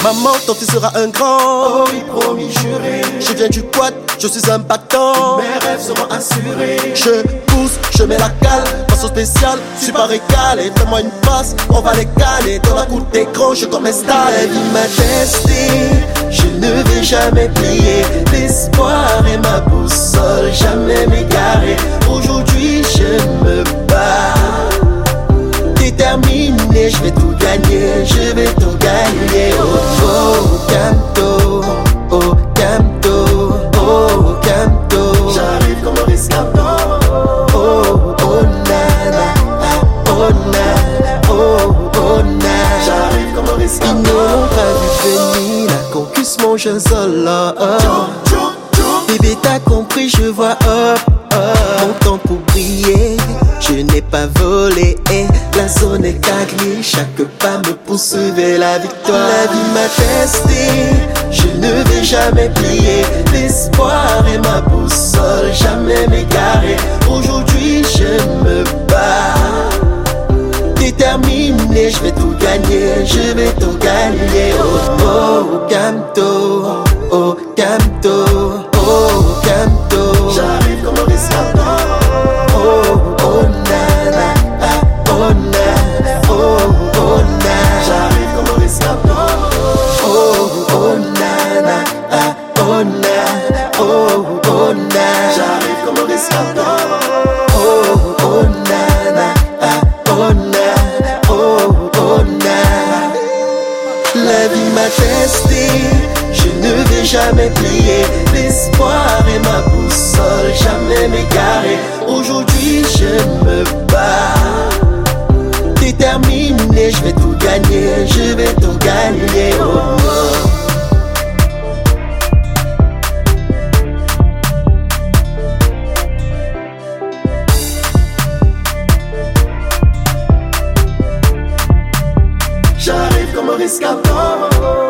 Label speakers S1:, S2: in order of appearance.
S1: Maman, ton fils sera un grand.
S2: Oh oui, promis, juré.
S1: Je viens du quad, je suis un battant.
S2: Mes rêves seront assurés.
S1: Je pousse, je mets la cale. Façon spéciale, je suis pas régalé. Fais-moi une passe, on va les caler. Dans la cour d'écran, je comme style. La vie m'a testé, je ne vais jamais plier. L'espoir est ma boussole, jamais m'égarer. Aujourd'hui, je me bats. Déterminé, je vais tout gagner, je vais tout gagner. Oh, oh, Camto, oh, Camto, oh, Camto.
S2: J'arrive comme Maurice Camto.
S1: Oh, oh, nana, oh, nana, oh, oh, nana.
S2: J'arrive comme Maurice
S1: Ils
S2: Camto.
S1: n'ont pas vu venir la concuse mon jeune solo. Bébé, t'as compris, je vois up, mon temps pour briller. Je n'ai pas volé, la zone est gagée. Chaque pas me pousse vers la victoire. La vie m'a testé, je ne vais jamais plier. L'espoir est ma boussole, jamais m'égarer. Aujourd'hui je me bats. Déterminé, je vais tout gagner, je vais tout gagner. Oh, oh, Camto, oh, Camto, oh, Camto.
S2: J'arrive comme Maurice Camto.
S1: Oh, oh, nana, oh, nana, oh, oh, nana.
S2: J'arrive comme Maurice Camto.
S1: Oh, oh, nana, oh, nana, oh, oh, nana.
S2: J'arrive comme Maurice Camto.
S1: Oh, oh, nana, oh, nana, oh, oh, nana. La vie m'a testé, je ne vais jamais plier. L'espoir est ma boussole, jamais m'égarer. Aujourd'hui je me bats. Déterminé, je vais tout gagner, je vais tout gagner. Oh, oh.
S2: J'arrive comme Maurice Camto.